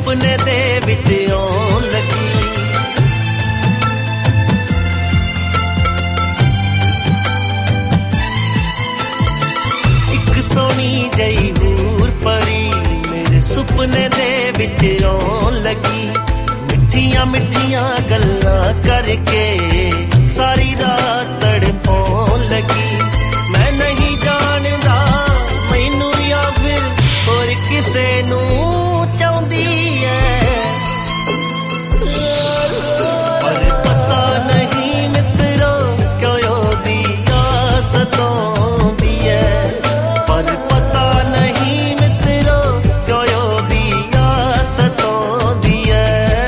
सुपने दे विच आउण लगी। एक सोहनी जही हूर परी मेरे सुपने दे विच आउण लगी। मिठियां मिठियां गल्लां करके सारी रात तड़पाउण लगी। मैं नहीं जानदा मैनू या फिर होर किसे नू चाहुंदी है, पर पता नहीं मित्रो क्यों ओदी आस सताउंदी है। पर पता नहीं मित्रो क्यों ओदी आस सताउंदी है।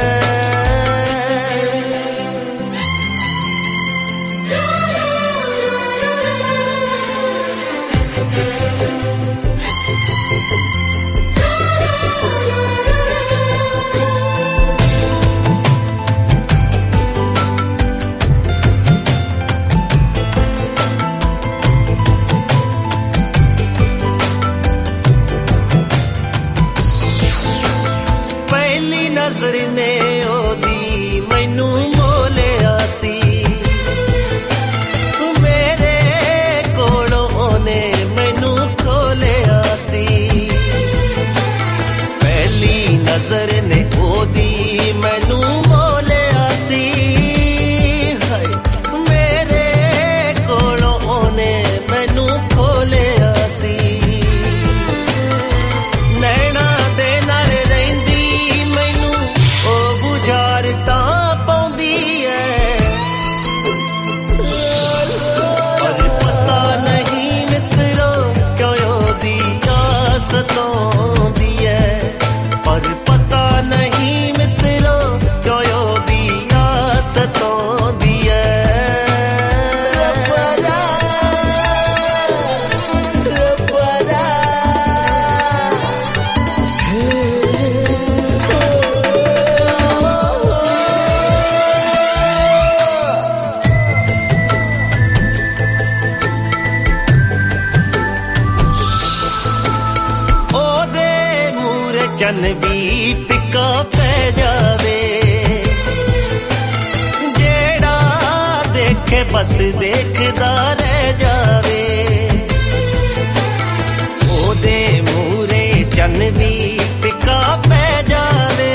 पहली नजर ने ओदी मैनू मोलिया सी, मेरे कोलों ओने मैनू खोलिया सी। पहली नजर ने ओदी मैनू मोलिया सी, मेरे कोलों ओने मैनू खोलिया सी। नैना दे नाल रहिंदी मैनू ओ बुझारता पाउंदी है, पर पता नहीं मित्रो क्यों ओदी आस सताउंदी है। पर पता नहीं मित्रो क्यों ओदी आस सताउंदी है। ओदे मूरे चन भी फिक्का पै जावे, जेड़ा देखे बस देखदा रह जावे। ओदे मूरे चन भी फिक्का पै जावे,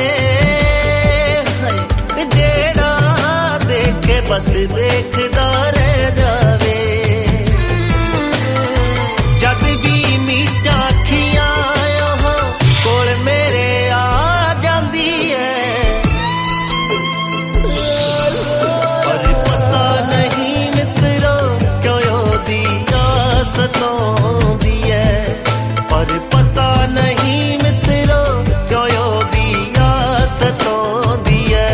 जेड़ा देखे बस देखदा रह जावे। जद भी मीठा अखियां कोल मेरे आ जांदी है, पर पता नहीं मित्रो क्यों ओदी आस सताउंदी है। पर पता नहीं मित्रो क्यों ओदी आस सताउंदी है।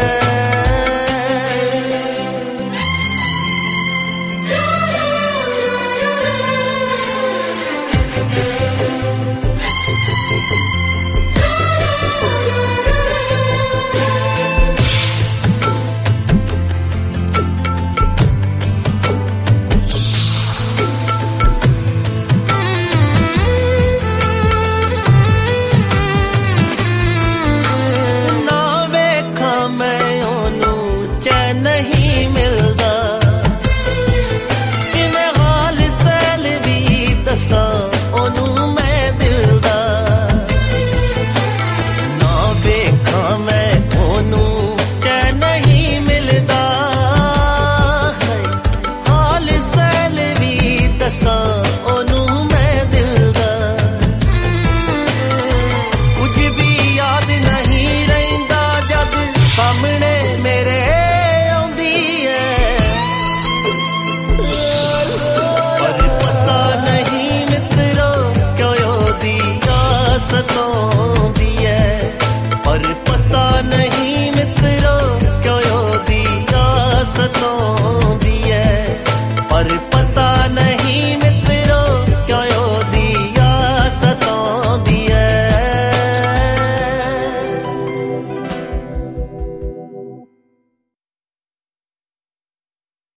ना वेखा मैं ओनू चैन नहीं मिलदा, कि मैं हाल सैल भी दसां ओनू मैं दिल दा। ना वेखा मैं ओनू चैन नहीं मिलदा, हाल सैल भी दसां ओनू मैं दिल दा। कुछ भी याद नहीं रहिंदा जद सामने मेरे आउंदी है, पर पता नहीं मित्रो क्यों ओदी आस सताउंदी